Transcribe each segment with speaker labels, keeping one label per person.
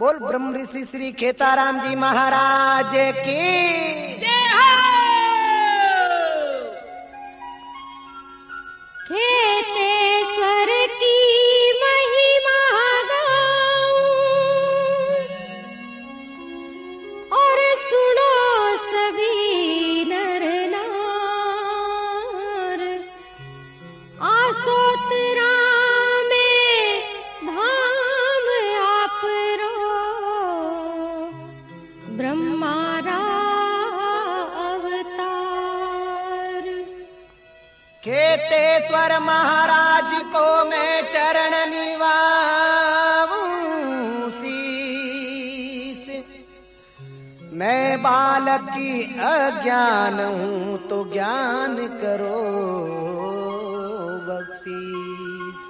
Speaker 1: बोल ब्रह्म ऋषि श्री खेताराम जी महाराज की
Speaker 2: जय हो।
Speaker 3: खेतेश्वर की महिमा गाऊं और सुनो सभी नर नार, आसोतरा में धाम आप रो ब्रह्मारा अवतार।
Speaker 1: खेतेश्वर महाराज को मैं चरण निवाऊं शीस। मैं बालक की अज्ञान हूँ तो ज्ञान करो बख्शीस।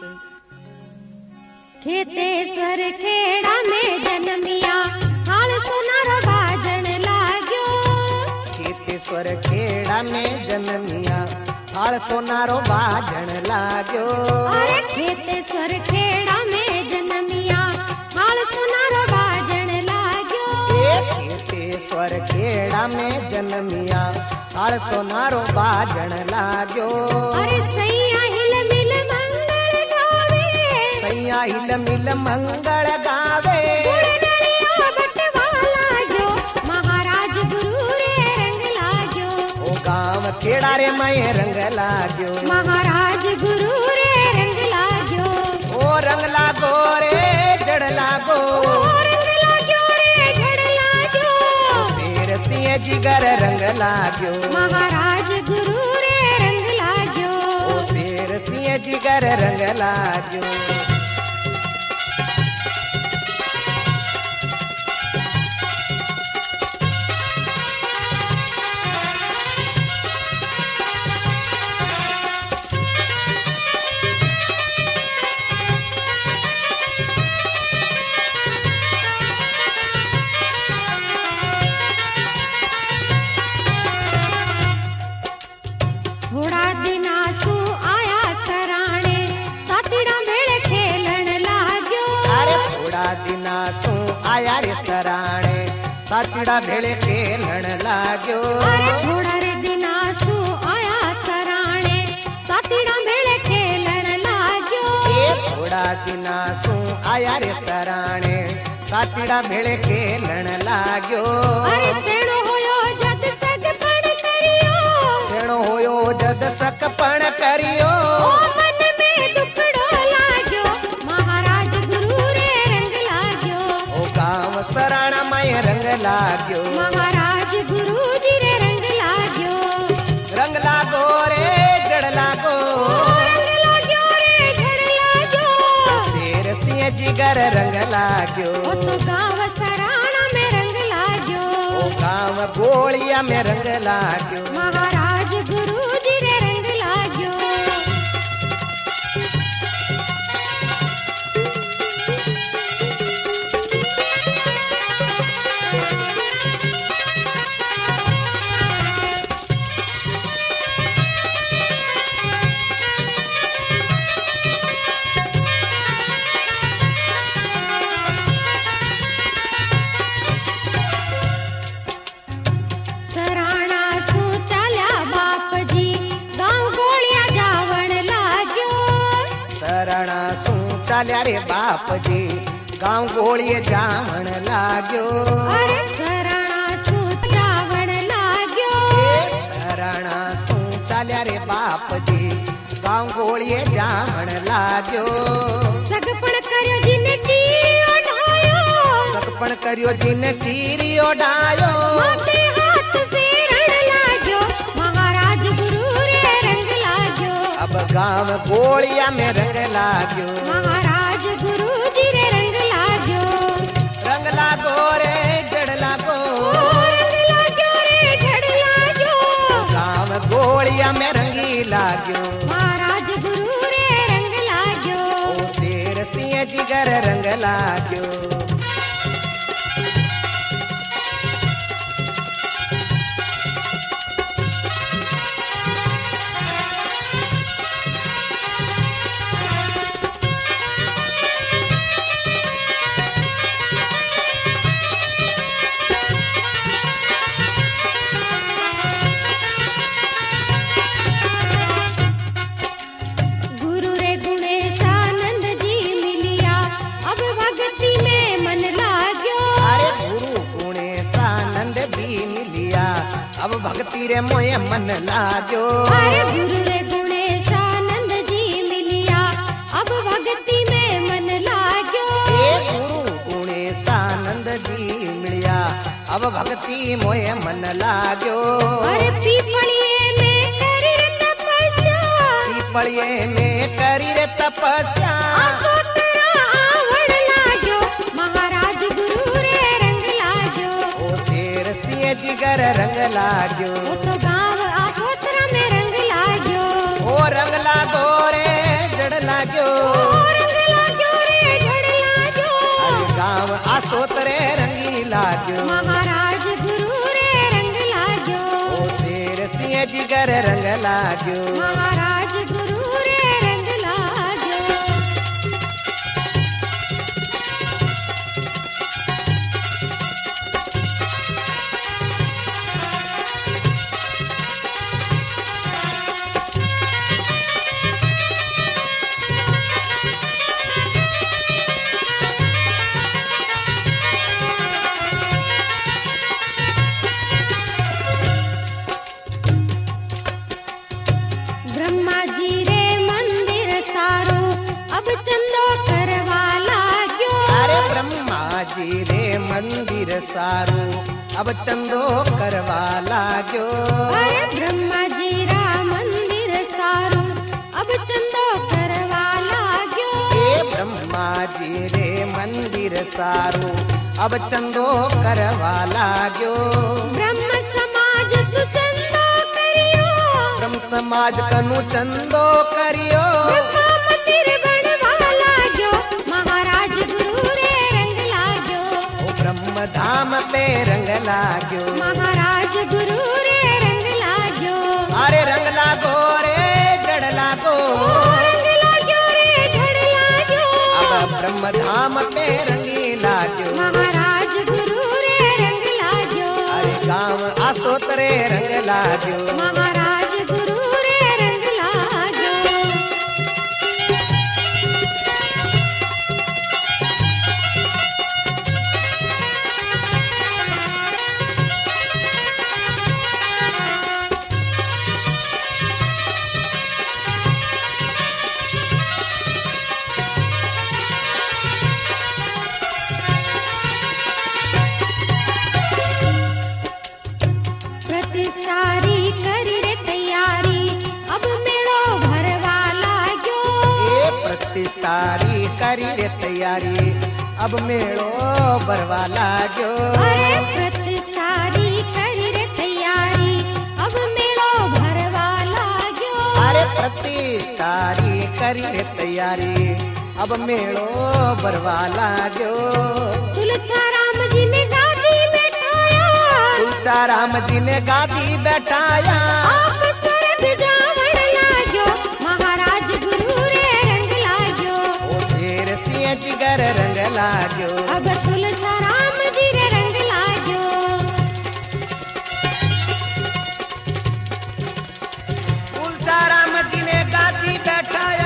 Speaker 3: खेतेश्वर खेड़ा में जन्मिया हाल सोनारो बाजन लाग्यो।
Speaker 1: खेतेश्वर खेड़ा में जन्मिया हाल सोनारो बाजन लाग्यो।
Speaker 3: अरे खेतेश्वर खेड़ा में जन्मिया हाल सोनारो बाजन लाग्यो।
Speaker 1: खेतेश्वर खेड़ा में जन्मिया हाल सोनारो बाजन लाग्यो।
Speaker 3: अरे सैया हिल मिल मंगल गावे,
Speaker 1: सैया हिल मिल मंगल गावे।
Speaker 3: गुड़गलिया बटवाला जो महाराज गुरु रे रंग लाग्यो।
Speaker 1: ओ गाँव खेड़ा रे मैं रंग लाग्यो।
Speaker 3: महाराज गुरु रे रंग लाग्यो।
Speaker 1: ओ रंग लागो रे जड़ लागो।
Speaker 3: ओ रंग लाग्यो रे जड़ लाग्यो।
Speaker 1: शेर सिंह जिगर रंग लाग्यो।
Speaker 3: महाराज गुरु रे रंग लाग्यो।
Speaker 1: ओ शेर सिंह जिगर रंग लाग्यो।
Speaker 3: थोड़ा दिना सु आया सराणे, सातीड़ा भेड़ खेलन लाग्यो।
Speaker 1: अरे थोड़ा दिना सू आया रे सराणे, सातीड़ा भेड़े खेलन लाग्यो।
Speaker 3: अरे थोड़ा रे दिना सु आया सराणे, सातीड़ा भेड़ खेलन लाग्यो।
Speaker 1: थोड़ा दिना सू आया रे सराणे, सातीड़ा भेड़े खेलन लाग्यो।
Speaker 3: अरे सेणो होयो जद सगपण करियो।
Speaker 1: सेणो होयो जद सकपण करियो।
Speaker 3: ओ मन में दुखड़ो लाग्यो, महाराज गुरु रे रंग लाग्यो।
Speaker 1: ओ गाँव सराणा में रंग लाग्यो।
Speaker 3: महाराज गुरु जी रे रंग लाग्यो।
Speaker 1: रंग लागो रे जड़ लागो।
Speaker 3: ओ रंग लाग्यो रे झड़ लाग्यो।
Speaker 1: शेर सिंह जिगर रंग लाग्यो।
Speaker 3: ओ तो गाँव सराणा में रंग लाग्यो।
Speaker 1: ओ गाँव गोलिया में रंग लाग्यो।
Speaker 3: महाराज गुरु जी रे रंग लाग्यो। सराणा सु चाल्या बाप जी, गाँव गोलिया जावण लाग्यो।
Speaker 1: शरणा सू चाल्या रे बाप जी, गाँव गोलिए जावण लाग्यो।
Speaker 3: अरे सराणा सु जावण लाग्यो।
Speaker 1: शरणा सू चाल्या रे बाप जी, गाँव गोलिए जावण लाग्यो।
Speaker 3: सगपण कर्यो जिन चीरियो ढायो।
Speaker 1: सकपण करियो जिन चीरियो डायो।
Speaker 3: माथे हाथ फेरण लाग्यो, महाराज गुरु रे रंग लाग्यो।
Speaker 1: अब गाँव गोलिया में रंग लाग्यो।
Speaker 3: महाराज गुरु जी रे रंग लाग्यो।
Speaker 1: रंग लागो रे जड़ लागो।
Speaker 3: ओ रंग लाग्यो रे झड़ लाग्यो।
Speaker 1: गाँव गोलिया में रंगी लाग्यो।
Speaker 3: महाराज गुरु रे रंग लाग्यो।
Speaker 1: ओ शेर सिंह जिगर रंग लाग्यो। भक्ति रे मोए मन लाग्यो।
Speaker 3: अरे गुरु रे गुणेशानंद जी मिलिया अब भक्ति में मन लाग्यो।
Speaker 1: गुरु गुणेशानंद जी मिलिया अब भक्ति मोए मन लाग्यो।
Speaker 3: अरे पीपलिए में करी रे तपस्या,
Speaker 1: पीपलिए में करी रे तपस्या,
Speaker 3: आसोतरा आवड़ लाग्यो महाराज गुरु रे रंग लाग्यो।
Speaker 1: ओ शेर सिंह जिगर रंग लाग्यो।
Speaker 3: वो तो गाँव आसोतरा में रंग लाग्यो।
Speaker 1: ओ रंग लागो रे जड़ लाग्यो।
Speaker 3: ओ रंग लाग्यो रे जड़ लाग्यो।
Speaker 1: अरे गाँव आसोतरे रंगी लाग्यो।
Speaker 3: महाराज गुरु रे रंग लाग्यो।
Speaker 1: ओ शेर सिंह जिगर रंग लाग्यो।
Speaker 3: महाराज गुरु रे रंग लाग्यो। ब्रह्मा जी रे मंदिर सारो अब चंदो करवा लाग्यो।
Speaker 1: अरे ब्रह्मा जी रे मंदिर सारू अब चंदो करवा लाग्यो।
Speaker 3: अरे ब्रह्मा जी रा मंदिर सारो अब चंदो करवा लाग्यो।
Speaker 1: ए ब्रह्मा जी रे मंदिर सारू अब चंदो करवा लाग्यो।
Speaker 3: ब्रह्म समाज सुचंदो करियो।
Speaker 1: ब्रह्म समाज कनु चंदो करियो।
Speaker 3: ब्रह्मा मंदिर बनवा लाग्यो महाराज गुरु रे रंग लाग्यो।
Speaker 1: ओ ब्रह्म धाम पे रंग लाग्यो।
Speaker 3: महाराज गुरु रे रंग लाग्यो।
Speaker 1: अरे रंग लागो रे जड़ लागो।
Speaker 3: ओ रंग लाग्यो रे जड़ लाग्यो।
Speaker 1: अब ब्रह्म धाम पे रंगी लाग्यो।
Speaker 3: महाराज गुरु रे रंग लाग्यो।
Speaker 1: अरे गाँव आसोतरे रंग लाग्यो।
Speaker 3: महाराज गुरु रे रंग लाग्यो। प्रतिसारी करी रे तैयारी अब मेड़ो भरवा लाग्यो।
Speaker 1: ए प्रतितारी करी रे तैयारी अब मेड़ो भरवा लाग्यो।
Speaker 3: अरे प्रतिसारी करी रे तैयारी अब मेड़ो भरवा लाग्यो।
Speaker 1: अरे प्रतितारी करी रे तैयारी अब मेड़ो भरवा लाग्यो।
Speaker 3: तुलछा राम जी ने गादी बैठाया।
Speaker 1: तुलसा राम जी ने गादी बैठाया।
Speaker 3: आप सरग जावण लाग्यो महाराज गुरु रे रंग लाग्यो।
Speaker 1: ओ शेर सिंह जिगर रंग लाग्यो।
Speaker 3: अब तुलछा राम जी रे रंग लाग्यो।
Speaker 1: तुलसा राम जी ने गादी बैठाया।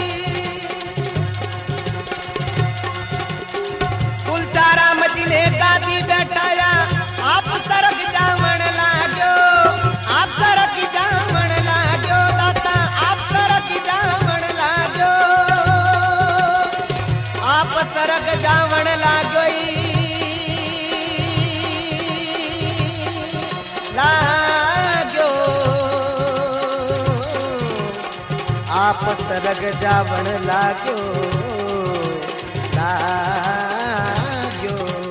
Speaker 1: तुलसा राम जी ने गादी बैठाया। आप सरग जावण लाग्यो। आप सरग जावण लाग्यो। दाता आप सरग जावण लाग्यो। आप सरग जावण लाग्यो। लाग्यो आप सरग जावण लाग्यो। लाग्यो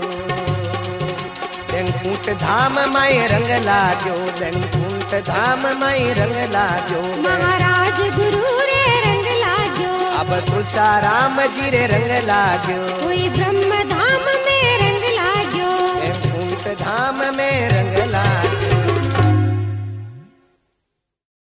Speaker 1: कुंट धाम माई रंग लाग्यो। कुंट धाम माई रंग लाग्यो।
Speaker 3: महाराज गुरु रे रंग लाग्यो।
Speaker 1: अब तुलसा राम जी रे रंग लाग्यो।
Speaker 3: कोई ब्रह्म धाम में रंग लाग्यो।
Speaker 1: कुंट धाम में रंग लाग्यो।